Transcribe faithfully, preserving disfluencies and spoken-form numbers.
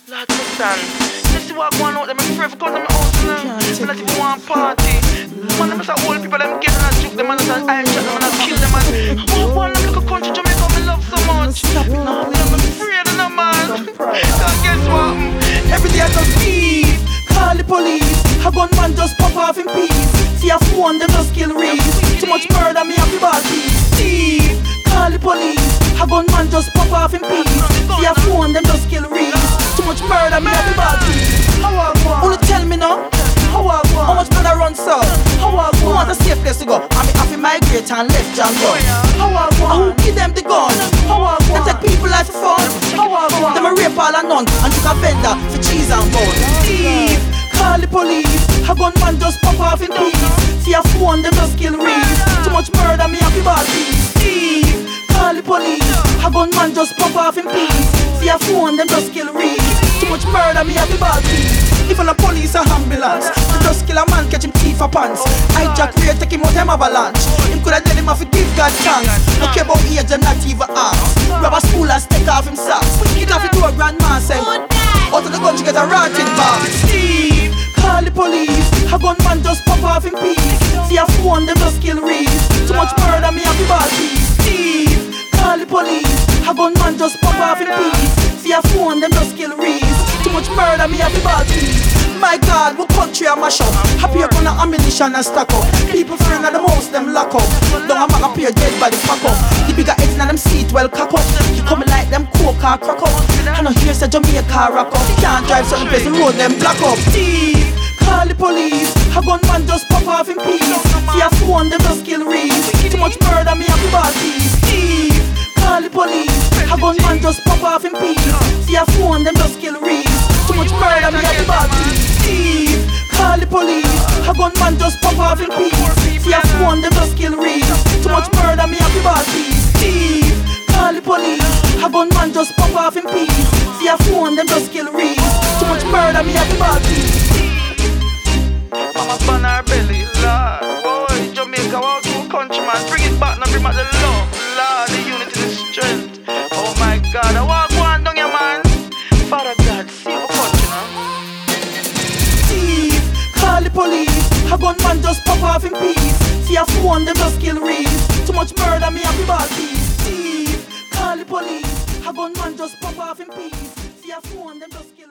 Lord, listen. You see what going out there, I'm afraid for come to my house now. I'm not even want party. Man, them say old people, them get and I juke them and I eye shot them and I kill them and I want them little country Jamaica, me love so much. No, I'm afraid of no man. Cause guess what? Every day I just leave. Call the police. A gunman just pop off in peace. See a phone, them just kill Reese. Too much murder, me happy body. Steve, call the police. A gunman just pop off in peace. See a phone, them just kill Reese. Too much murder, me happy body. How I go? Wanna tell me now? How I go? How much blood I run so? How I go? Want a safe place to go? I'm happy migrate and left John go. How I go? Who give them the gun? How I go? They take people life for fun. How I go? Them a rape all and none and took a vendor for cheese and bun. Steve, call the police. A gunman just pop off in peace. See a phone, them just kill Reese. Too much murder, me happy body. Steve, call the police. A gunman just pop off in peace. See a phone, them just kill Reese. Too much murder, me happy body. Even the police or ambulance, they just kill a man, catch him thief for pants. I Jack Ray, take him out, him avalanche. Him coulda tell him off to give God thanks. No care about age and not even ask. Rob a school and take off him socks. Get off into a grandma say, out of the country get a rotted box. Steve, call the police. A gunman just pop off in peace. See a phone, them just kill Reese. Too much murder, me happy body. Steve, call the police. A gunman just pop off in peace. See a phone, them just kill Reese. Too much murder, me happy body. My God, what country I mash up? Happy up on the ammunition and stack up. People fearing at the most, them lock up. Don't a man appear dead by the pack up. The bigger heads in them seat well cock up. You coming like them coke car crack up. I know here's a Jamaica rock up. Can't drive certain place and road them black up. Steve, call the police. A gunman just pop off in peace. See a phone, them just kill Reese. Too much murder, me happy body. Steve, call the police. A gunman just pop off in peace. See a phone, them just kill Reese. Too much murder, me happy body. Steve, call the police. A gunman just pop off in peace. See a phone, them just kill Reese. Too much murder, me happy body. Steve, call the police. A gunman just pop off in peace. See a phone, them just kill Reese. Too much murder, me happy body. I'm up on our belly, Lord. Boy, Jamaica, walk to a country, man. Bring it back, now bring back the love, Lord. The unity, the strength. Oh my God, I walk one down your man. Father God, save a country, now. Steve, call the police. A gunman just pop off in peace. See a phone, them just kill Reese. Too much murder, me happy body. Steve, call the police. A gunman just pop off in peace. See a phone, them just kill